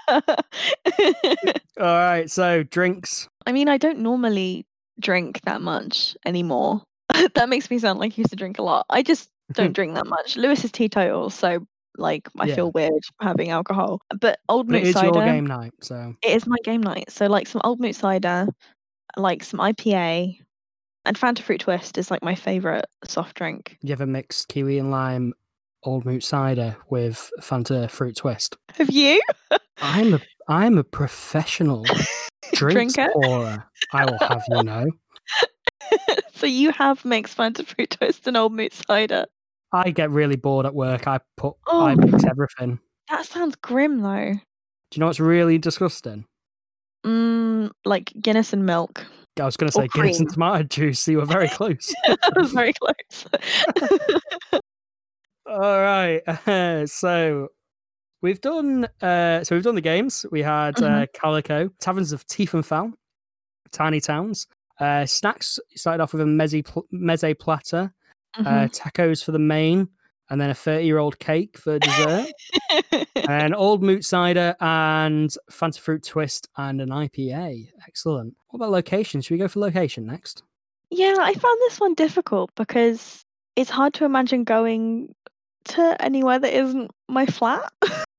S1: All right, so drinks.
S2: I mean, I don't normally drink that much anymore. That makes me sound like I used to drink a lot. I just don't drink that much. Lewis is teetotal, so like I
S1: Yeah.
S2: feel weird having alcohol. But Old
S1: But it
S2: Moot
S1: is
S2: cider.
S1: your game night, so
S2: It is my game night. So like some Old Moot cider, like some IPA, and Fanta Fruit Twist is like my favorite soft drink.
S1: you ever mix kiwi and lime Old Moot cider with Fanta Fruit Twist?
S2: Have you?
S1: I'm a professional drinks
S2: Drinker?
S1: pourer. I will have you know.
S2: So you have mixed Fanta Fruit Twist and Old Moot cider.
S1: I get really bored at work. I
S2: Oh,
S1: mix everything.
S2: that sounds grim though.
S1: Do you know what's really disgusting?
S2: Like Guinness and milk.
S1: I was going to say Guinness and tomato juice. You were very close.
S2: I was very close.
S1: All right. So we've done the games. We had Calico, Taverns of Tiefenfell, Tiny Towns, snacks. Started off with a meze platter, tacos for the main, and then a 30-year-old cake for dessert, and old moot cider and Fanta fruit twist and an IPA. Excellent. What about location? Should we go for location next?
S2: Yeah, I found this one difficult because it's hard to imagine going to anywhere that isn't my flat.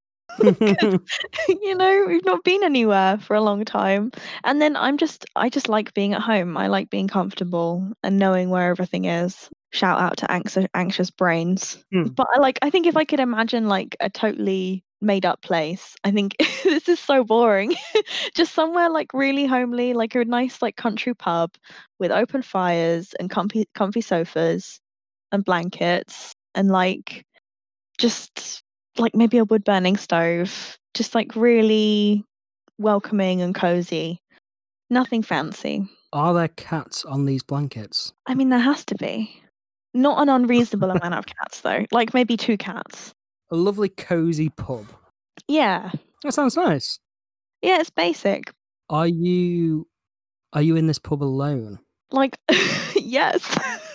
S2: We've not been anywhere for a long time. And then I just like being at home. I like being comfortable and knowing where everything is. Shout out to anxious brains. But I think if I could imagine like a totally made up place, I think this is so boring. Just somewhere like really homely, like a nice like country pub with open fires and comfy sofas and blankets and like just like maybe a wood burning stove, just like really welcoming and cozy. Nothing fancy.
S1: Are there cats on these blankets?
S2: I mean, there has to be. Not an unreasonable amount of cats, though. Like maybe 2 cats.
S1: A lovely cozy pub.
S2: Yeah.
S1: That sounds nice.
S2: Yeah, it's basic.
S1: Are you in this pub alone?
S2: Like, yes.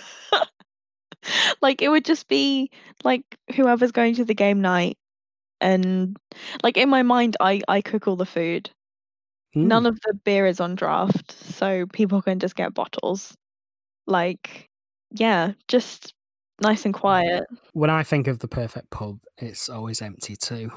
S2: Like it would just be like whoever's going to the game night, and like in my mind I cook all the food. None of the beer is on draft, so people can just get bottles. Like, yeah, just nice and quiet.
S1: When I think of the perfect pub, it's always empty too.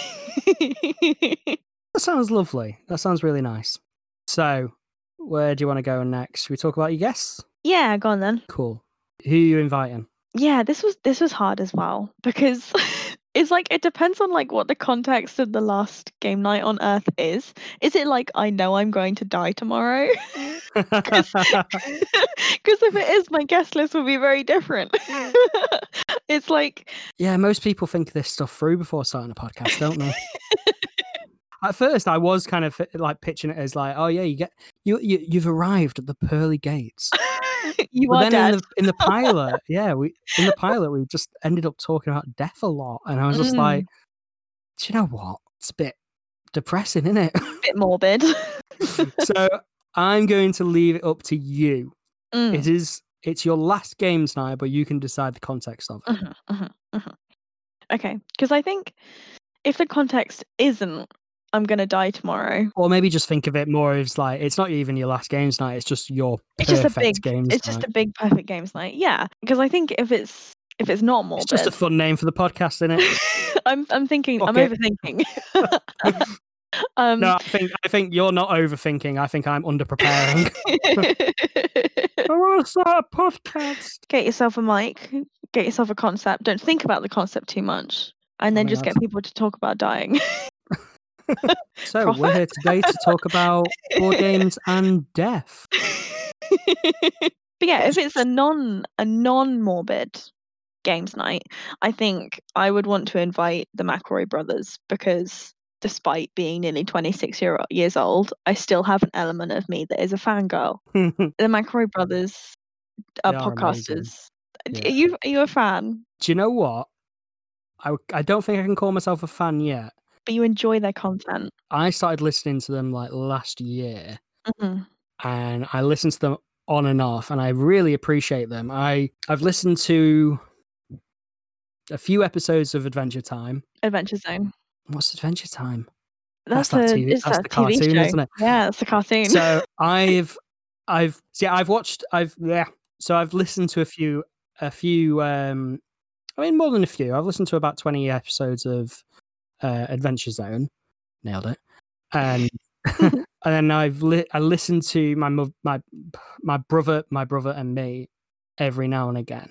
S1: That sounds lovely. That sounds really nice. So, where do you want to go next? Should we talk about your guests?
S2: Yeah, go on then.
S1: Cool. Who are you inviting?
S2: Yeah, this was hard as well because it's like it depends on like what the context of the last game night on Earth is. Is it like I know I'm going to die tomorrow? Because if it is, my guest list will be very different. It's like,
S1: yeah, most people think this stuff through before starting a podcast, don't they? At first, I was kind of like pitching it as like, oh yeah, you've arrived at the pearly gates.
S2: But
S1: then in the pilot, we just ended up talking about death a lot, and I was just like, do you know what? It's a bit depressing, isn't it?
S2: A bit morbid.
S1: So I'm going to leave it up to you. It's your last games night, but you can decide the context of it.
S2: Okay, because I think if the context isn't I'm gonna die tomorrow,
S1: or maybe just think of it more as like it's not even your last games night; it's just your perfect games night.
S2: It's just a big perfect games night. Yeah, because I think if it's not morbid,
S1: it's just a fun name for the podcast, isn't it?
S2: I'm thinking. I'm overthinking.
S1: No, I think you're not overthinking. I think I'm underpreparing. I want to start a podcast.
S2: Get yourself a mic. Get yourself a concept. Don't think about the concept too much, and then just get people to talk about dying.
S1: So we're here today to talk about board games and death.
S2: But yeah, if it's a non-morbid games night, I think I would want to invite the McElroy brothers because despite being nearly 26 years old, I still have an element of me that is a fangirl. The McElroy brothers are podcasters. Yeah. Are you a fan?
S1: Do you know what? I don't think I can call myself a fan yet.
S2: But you enjoy their content.
S1: I started listening to them like last year, and I listened to them on and off, and I really appreciate them. I've listened to a few episodes of Adventure Time.
S2: Adventure Zone.
S1: What's Adventure Time?
S2: That's the
S1: cartoon,
S2: TV show.
S1: Isn't it?
S2: Yeah, that's the cartoon.
S1: So I've listened to a few. I mean, more than a few. I've listened to about 20 episodes of Adventure Zone. Nailed it. And and then I listened to my brother and me every now and again.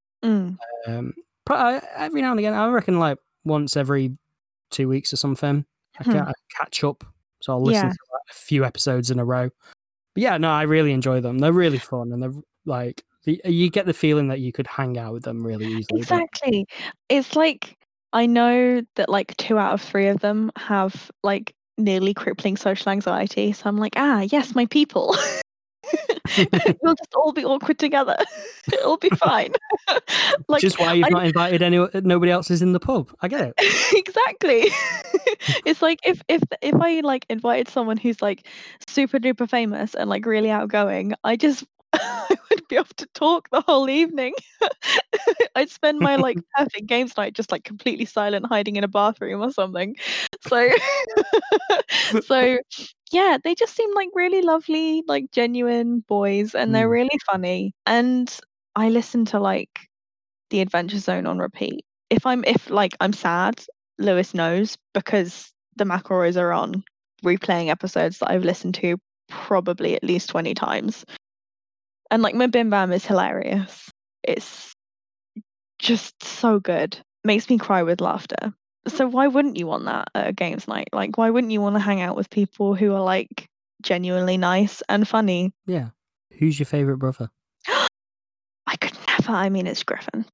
S1: Every now and again, I reckon like once every 2 weeks or something. I catch up, so I'll listen to like a few episodes in a row. But yeah, no, I really enjoy them. They're really fun, and they're like you get the feeling that you could hang out with them really easily.
S2: Exactly. It's like I know that like 2 out of 3 of them have like nearly crippling social anxiety. So I'm like, yes, my people. We'll just all be awkward together. It'll be fine.
S1: Like, just why you've not invited nobody else is in the pub. I get it.
S2: Exactly. It's like if I like invited someone who's like super duper famous and like really outgoing, I would be able to talk the whole evening. I'd spend my like perfect games night just like completely silent, hiding in a bathroom or something. So so yeah, they just seem like really lovely, like genuine boys, and they're really funny. And I listen to like The Adventure Zone on repeat. If I'm sad, Lewis knows because the McElroys are on replaying episodes that I've listened to probably at least 20 times. And like my Bim Bam is hilarious. It's just so good. Makes me cry with laughter. So why wouldn't you want that at a games night? Like, why wouldn't you want to hang out with people who are like genuinely nice and funny?
S1: Yeah. Who's your favorite brother?
S2: I could never. I mean, it's Griffin.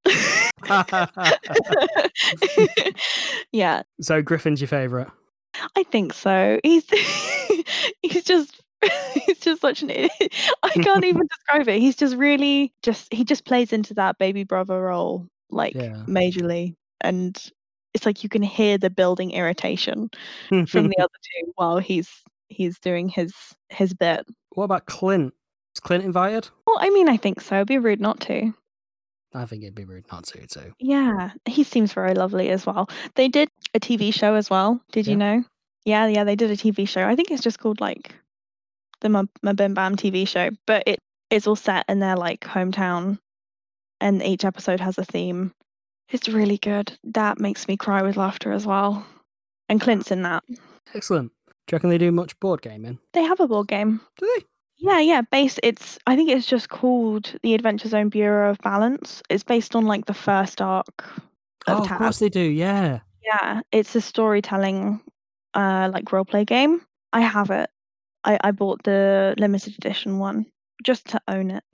S2: Yeah.
S1: So Griffin's your favorite?
S2: I think so. He's just such an idiot. I can't even describe it. He's just really he just plays into that baby brother role like majorly, and it's like you can hear the building irritation from the other two while he's doing his bit.
S1: What about Clint? Is Clint invited?
S2: Well, I mean, I think so. It'd be rude not to.
S1: I think it'd be rude not to too.
S2: Yeah, he seems very lovely as well. They did a TV show as well. Did you know? Yeah, they did a TV show. I think it's just called like the My Bim Bam TV show, but it's all set in their like hometown, and each episode has a theme. It's really good. That makes me cry with laughter as well. And Clint's in that.
S1: Excellent. Do you reckon they do much board gaming?
S2: They have a board game.
S1: Do they?
S2: Yeah. I think it's just called the Adventure Zone Bureau of Balance. It's based on like the first arc of
S1: Of course they do, yeah.
S2: Yeah, it's a storytelling like roleplay game. I have it. I bought the limited edition one just to own it.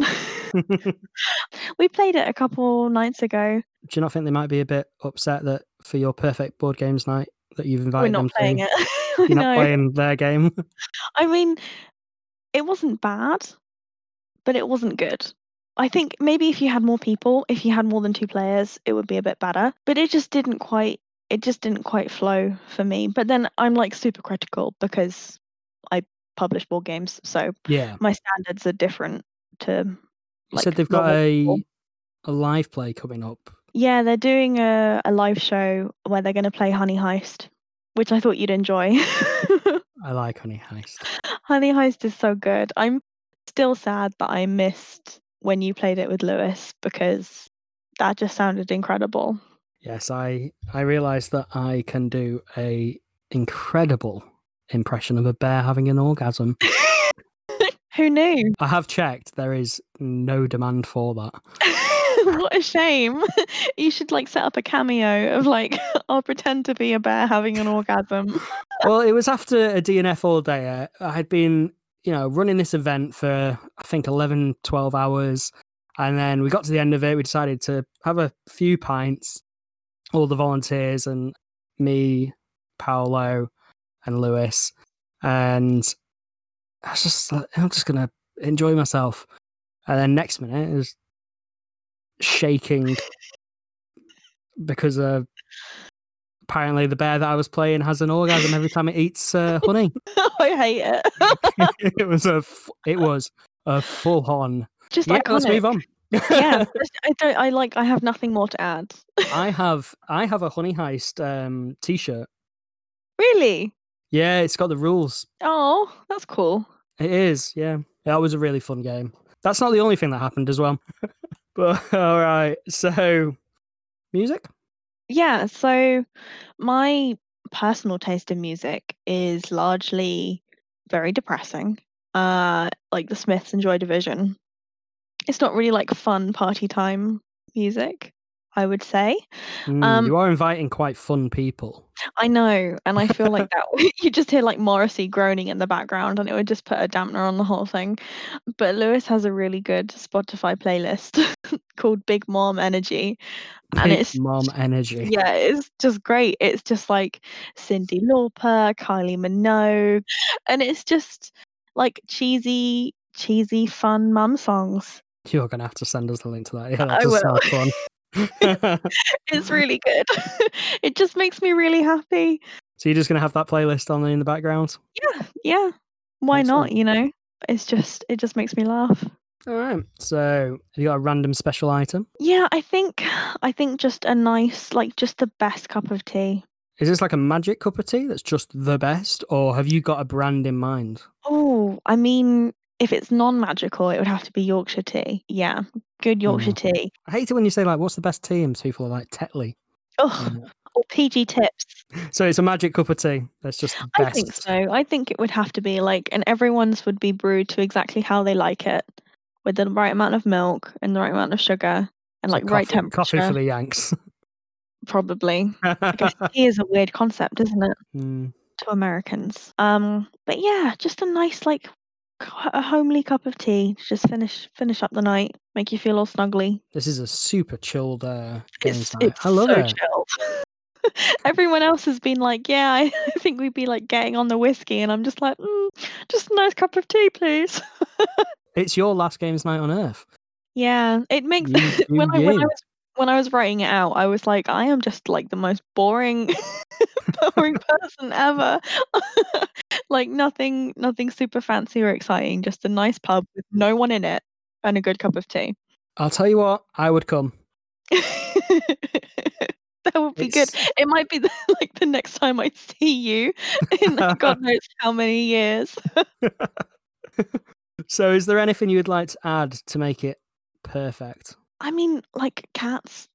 S2: We played it a couple nights ago.
S1: Do you not think they might be a bit upset that for your perfect board games night that you've invited them to?
S2: We're not playing it.
S1: You're not playing their game?
S2: I mean, it wasn't bad, but it wasn't good. I think maybe if you had more people, if you had more than 2 players, it would be a bit better. But it just didn't quite flow for me. But then I'm like super critical because I publish board games, so my standards are different to.
S1: You said they've got a live play coming up.
S2: Yeah, they're doing a live show where they're going to play Honey Heist, which I thought you'd enjoy.
S1: I like Honey Heist.
S2: Honey Heist is so good. I'm still sad that I missed when you played it with Lewis because that just sounded incredible.
S1: Yes, I realised that I can do a incredible impression of a bear having an orgasm.
S2: Who knew?
S1: I have checked. There is no demand for that.
S2: What a shame. You should like set up a cameo of like, I'll pretend to be a bear having an orgasm.
S1: Well, it was after a DNF all day. I had been, running this event for, I think, 11, 12 hours. And then we got to the end of it. We decided to have a few pints, all the volunteers and me, Paolo and Lewis. And I was just like, I'm just going to enjoy myself. And then next minute, it was shaking because apparently the bear that I was playing has an orgasm every time it eats honey.
S2: I hate it.
S1: It was a full on.
S2: Just
S1: iconic. Let's move on.
S2: Yeah, I have nothing more to add.
S1: I have a Honey Heist t-shirt.
S2: Really?
S1: Yeah, it's got the rules.
S2: Oh, that's cool.
S1: It is, yeah. That was a really fun game. That's not the only thing that happened as well. But all right, so music? Yeah,
S2: so my personal taste in music is largely very depressing. Like the Smiths and Joy Division. It's not really like fun party time music, I would say.
S1: You are inviting quite fun people.
S2: I know, and I feel like that you just hear like Morrissey groaning in the background and it would just put a dampener on the whole thing. But Lewis has a really good Spotify playlist called Big Mom Energy. And
S1: Big Mom Energy.
S2: Yeah, it's just great. It's just like Cyndi Lauper, Kylie Minogue, and it's just like cheesy cheesy, fun mum songs.
S1: You're gonna have to send us the link to that. Yeah, that
S2: I
S1: does
S2: will.
S1: sound fun.
S2: It's really good. It just makes me really happy.
S1: So you're just gonna have that playlist on in the background?
S2: Yeah. Why not?
S1: Excellent.
S2: It just makes me laugh.
S1: All right. So have you got a random special item?
S2: Yeah, I think just a nice, like, just the best cup of tea.
S1: Is this like a magic cup of tea that's just the best, or have you got a brand in mind?
S2: Oh, I mean, if it's non-magical, it would have to be Yorkshire tea. Yeah, good Yorkshire tea.
S1: I hate it when you say like, "What's the best tea?" and people are like Tetley.
S2: Oh, or PG Tips.
S1: So it's a magic cup of tea. That's just the best.
S2: I think so. I think it would have to be like, and everyone's would be brewed to exactly how they like it, with the right amount of milk and the right amount of sugar and
S1: So
S2: like right temperature.
S1: Coffee for the Yanks.
S2: Probably. I guess tea is a weird concept, isn't it, to Americans? But yeah, just a nice like a homely cup of tea to just finish up the night, make you feel all snuggly.
S1: This is a super chilled games night.
S2: It's
S1: I love
S2: so
S1: it.
S2: chilled. Everyone else has been like, yeah, I think we'd be like getting on the whiskey, and I'm just like, just a nice cup of tea, please.
S1: It's your last games night on Earth.
S2: Yeah, it makes when I was writing it out, I was like, I am just like the most boring person ever. Like nothing super fancy or exciting, just a nice pub with no one in it and a good cup of tea.
S1: I'll tell you what, I would come.
S2: That would be good. It might be like the next time I see you in God knows how many years.
S1: So is there anything you would like to add to make it perfect?
S2: I mean, like cats.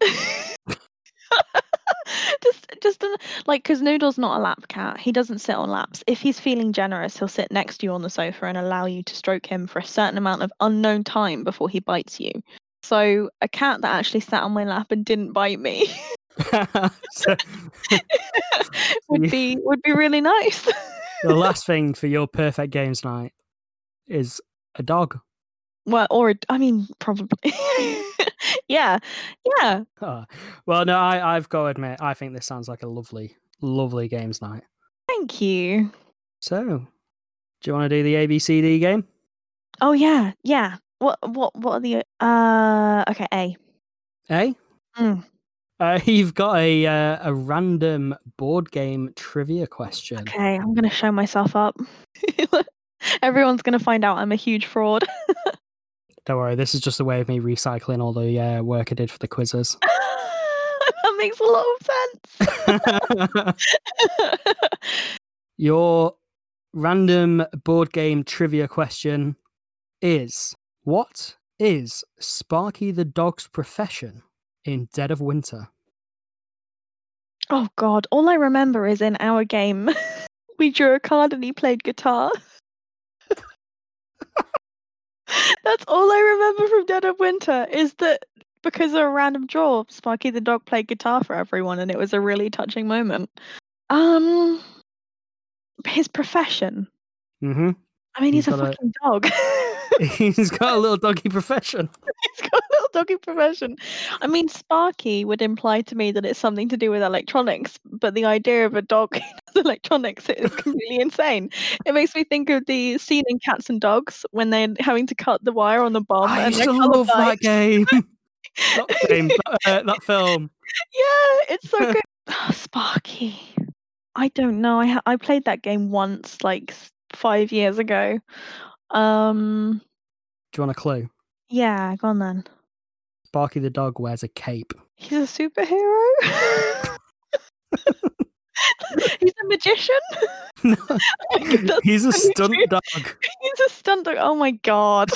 S2: Like, because Noodle's not a lap cat. He doesn't sit on laps. If he's feeling generous, he'll sit next to you on the sofa and allow you to stroke him for a certain amount of unknown time before he bites you. So a cat that actually sat on my lap and didn't bite me would be really nice.
S1: The last thing for your perfect games night is a dog.
S2: Well, or I mean, probably. Yeah.
S1: Oh. Well, no, I've got to admit, I think this sounds like a lovely, lovely games night.
S2: Thank you.
S1: So, do you want to do the ABCD game?
S2: Oh yeah. What are the okay, A.
S1: A? You've got a random board game trivia question.
S2: Okay, I'm gonna show myself up. Everyone's gonna find out I'm a huge fraud.
S1: Don't worry, this is just a way of me recycling all the work I did for the quizzes.
S2: That makes a lot of sense.
S1: Your random board game trivia question is: what is Sparky the dog's profession in Dead of Winter?
S2: Oh God, all I remember is in our game, we drew a card and he played guitar. That's all I remember from Dead of Winter, is that because of a random draw, Sparky the dog played guitar for everyone and it was a really touching moment. His profession.
S1: Mm-hmm.
S2: I mean, he's a fucking dog.
S1: He's got a little doggy profession.
S2: He's got a little doggy profession. I mean, Sparky would imply to me that it's something to do with electronics, but the idea of a dog with electronics is completely insane. It makes me think of the scene in Cats and Dogs when they're having to cut the wire on the bomb.
S1: I used to love that game. That film.
S2: Yeah, it's so good. Oh, Sparky. I don't know. I played that game once, like 5 years ago.
S1: Do you want a clue?
S2: Yeah, go on then.
S1: Sparky the dog wears a cape.
S2: He's a superhero? He's a magician?
S1: No, he's a stunt dog.
S2: He's a stunt dog. Oh my God.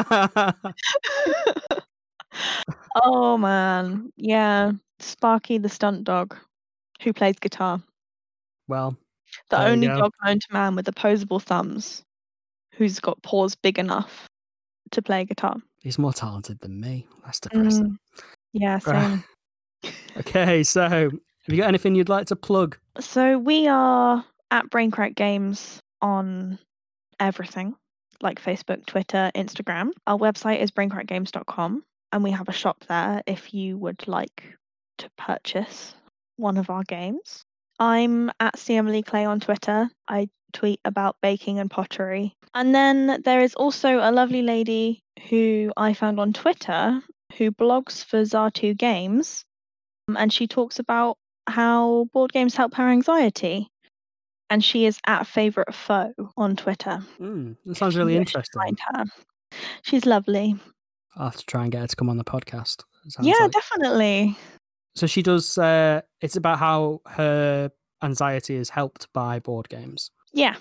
S2: Oh man. Yeah. Sparky the stunt dog who plays guitar.
S1: Well,
S2: the only dog known to man with opposable thumbs who's got paws big enough to play guitar.
S1: He's more talented than me. That's depressing.
S2: Yeah, same.
S1: Okay, so have you got anything you'd like to plug?
S2: So we are at Braincrack Games on everything, like Facebook, Twitter, Instagram. Our website is braincrackgames.com, and we have a shop there if you would like to purchase one of our games. I'm at CMLeeClay on Twitter. I tweet about baking and pottery. And then there is also a lovely lady who I found on Twitter who blogs for Zatu Games, and she talks about how board games help her anxiety. And she is at Favorite Foe on Twitter.
S1: That sounds really interesting.
S2: Find her. She's lovely.
S1: I'll have to try and get her to come on the podcast.
S2: Yeah, definitely.
S1: So she does. It's about how her anxiety is helped by board games.
S2: Yeah.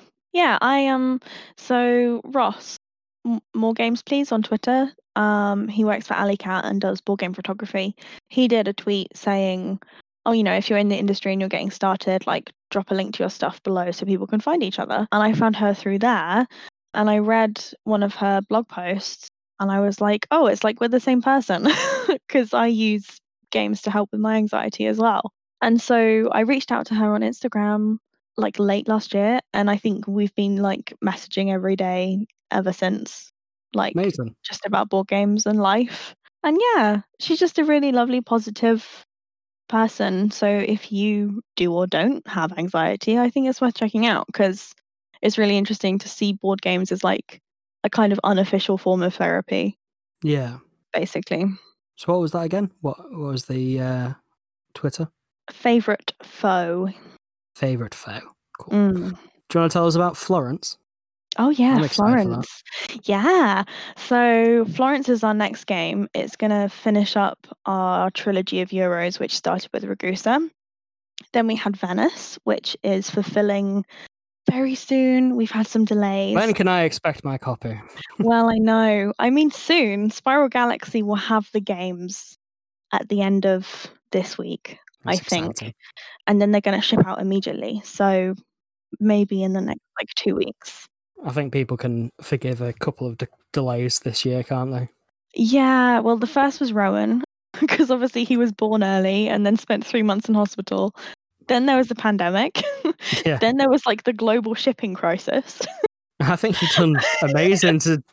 S2: So Ross, more games please on Twitter. He works for Alley Cat and does board game photography. He did a tweet saying, "Oh, if you're in the industry and you're getting started, like drop a link to your stuff below so people can find each other." And I found her through there, and I read one of her blog posts, and I was like, "Oh, it's like we're the same person," because I use games to help with my anxiety as well. And so I reached out to her on Instagram like late last year, and I think we've been like messaging every day ever since, like
S1: Amazing.
S2: just about board games and life. And yeah, she's just a really lovely, positive person. So if you do or don't have anxiety, I think it's worth checking out because it's really interesting to see board games as like a kind of unofficial form of therapy.
S1: Yeah.
S2: Basically.
S1: So what was that again? What was the Twitter?
S2: Favorite Foe.
S1: Favorite Foe. Cool.
S2: Mm.
S1: Do you want to tell us about Florence?
S2: Oh yeah, Florence. Yeah. So Florence is our next game. It's going to finish up our trilogy of Euros, which started with Ragusa. Then we had Venice, which is fulfilling very soon. We've had some delays.
S1: When can I expect my copy?
S2: Well, I know. I mean, soon. Spiral Galaxy will have the games at the end of this week, I think.
S1: Exciting.
S2: And then they're going to ship out immediately. So maybe in the next 2 weeks.
S1: I think people can forgive a couple of delays this year, can't they?
S2: Yeah, well, the first was Rowan, because obviously he was born early and then spent 3 months in hospital. Then there was the pandemic.
S1: Yeah.
S2: Then there was like the global shipping crisis.
S1: I think you've done amazing to...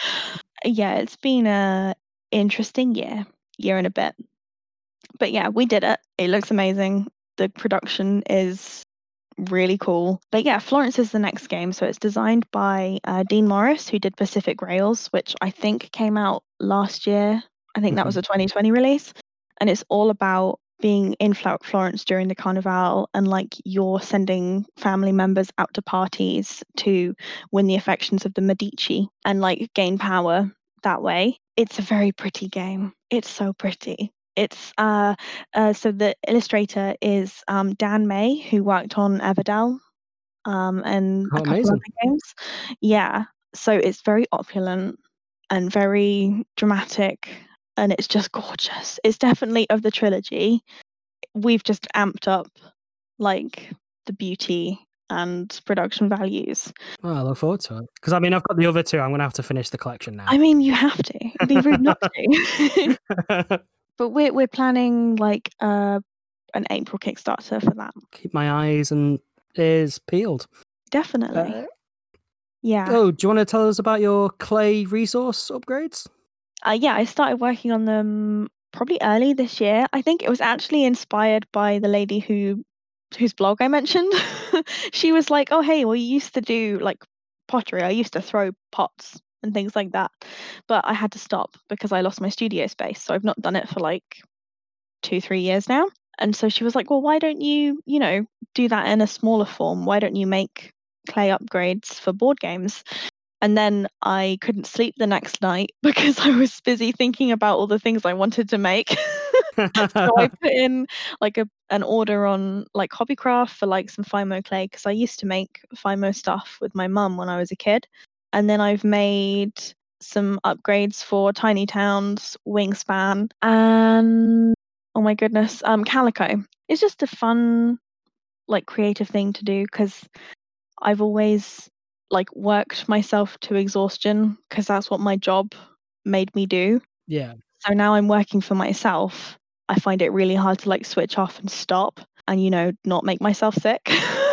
S2: Yeah, it's been a interesting year and a bit. But yeah, we did it. It looks amazing. The production is really cool. But yeah, Florence is the next game. So it's designed by Dean Morris, who did Pacific Rails, which I think came out last year. I think that was a 2020 release. And it's all about being in Florence during the Carnival, and like you're sending family members out to parties to win the affections of the Medici and like gain power that way. It's a very pretty game. It's so pretty. It's so the illustrator is Dan May, who worked on Everdell and a couple other games. Yeah, so it's very opulent and very dramatic, and it's just gorgeous. It's definitely, of the trilogy, we've just amped up like the beauty and production values.
S1: I look forward to it. Because I mean, I've got the other two. I'm going to have to finish the collection now.
S2: I mean, you have to. It'd be rude not to. But we're planning like an April Kickstarter for that.
S1: Keep my eyes and ears peeled.
S2: Definitely. Yeah.
S1: Oh, do you want to tell us about your clay resource upgrades?
S2: Yeah, I started working on them probably early this year. I think it was actually inspired by the lady whose blog I mentioned. She was like, "Oh, hey, well, you used to do like pottery. I used to throw pots and things like that, but I had to stop because I lost my studio space. So I've not done it for like 2-3 years now." And so she was like, "Well, why don't you, do that in a smaller form? Why don't you make clay upgrades for board games?" And then I couldn't sleep the next night because I was busy thinking about all the things I wanted to make. So I put in like an order on like Hobbycraft for like some Fimo clay, because I used to make Fimo stuff with my mum when I was a kid. And then I've made some upgrades for Tiny Towns, Wingspan, and oh my goodness, Calico. It's just a fun, like, creative thing to do because I've always like worked myself to exhaustion because that's what my job made me do.
S1: Yeah.
S2: So now I'm working for myself. I find it really hard to like switch off and stop and, not make myself sick.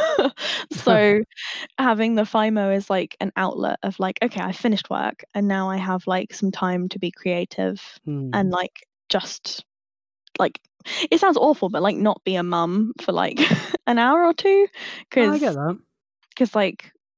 S2: So having the Fimo is like an outlet of like, okay, I finished work and now I have like some time to be creative and like just like, it sounds awful, but like not be a mum for like an hour or two.
S1: I get that.
S2: Because like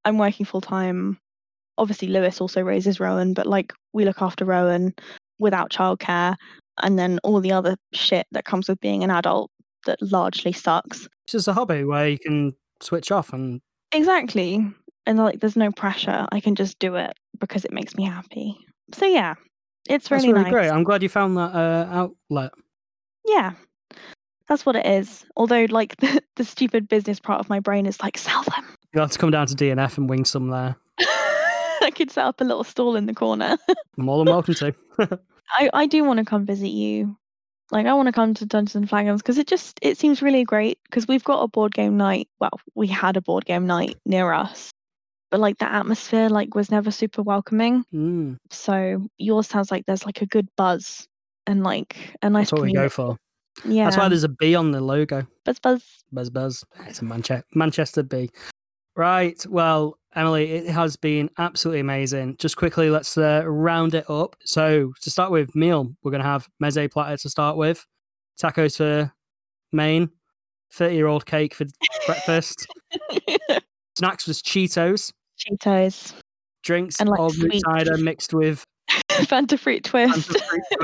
S2: I'm working full time. Obviously, Lewis also raises Rowan, but like we look after Rowan without childcare, and then all the other shit that comes with being an adult that largely sucks.
S1: It's just a hobby where you can switch off and
S2: exactly, and like there's no pressure. I can just do it because it makes me happy. So yeah, it's really nice.
S1: Great. I'm glad you found that outlet.
S2: Yeah, that's what it is. Although, like the stupid business part of my brain is like, sell them.
S1: You'll have to come down to DNF and wing some there.
S2: I could set up a little stall in the corner.
S1: More than welcome to.
S2: I do want to come visit you. Like, I want to come to Dungeons and Dragons because it seems really great because we've got a board game night. Well, we had a board game night near us, but like the atmosphere like was never super welcoming. So yours sounds like there's like a good buzz and like a nice.
S1: That's what we go for.
S2: Yeah,
S1: that's why there's a bee on the logo.
S2: Buzz buzz.
S1: Buzz buzz. It's a Manchester bee. Right. Well, Emily, it has been absolutely amazing. Just quickly, let's round it up. So to start with, meal, we're going to have meze platter to start with, tacos for main, 30-year-old cake for breakfast. Snacks was Cheetos. Drinks
S2: and like
S1: all root cider mixed with
S2: Fanta Fruit Twist.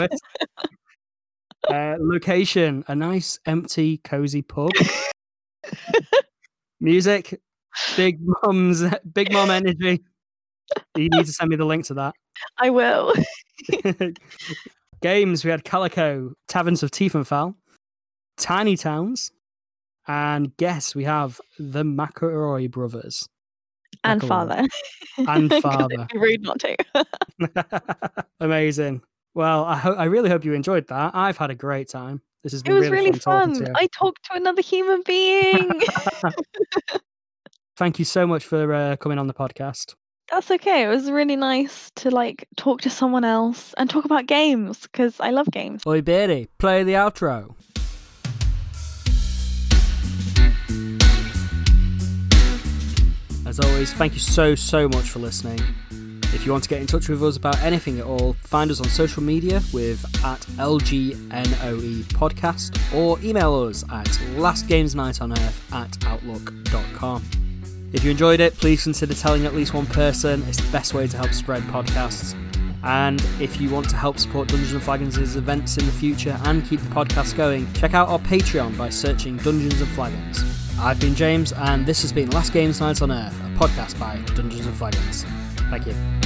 S1: Location, a nice, empty, cozy pub. Music, Big Mom energy. You need to send me the link to that.
S2: I will.
S1: Games, we had Calico, Taverns of Tiefenfall, Tiny Towns, and guess we have the McElroy brothers.
S2: And father.
S1: And father.
S2: Rude not to.
S1: Amazing. Well, I really hope you enjoyed that. I've had a great time. This has been
S2: really
S1: fun.
S2: I talked to another human being.
S1: Thank you so much for coming on the podcast.
S2: That's okay. It was really nice to like talk to someone else and talk about games because I love games.
S1: Oi, Beardy, play the outro. As always, thank you so much for listening. If you want to get in touch with us about anything at all, find us on social media with @LGNOE podcast or email us at lastgamesnightonearth@outlook.com. If you enjoyed it, please consider telling at least one person. It's the best way to help spread podcasts. And if you want to help support Dungeons & Flagons' events in the future and keep the podcast going, check out our Patreon by searching Dungeons & Flagons. I've been James, and this has been Last Games Night on Earth, a podcast by Dungeons & Flagons. Thank you.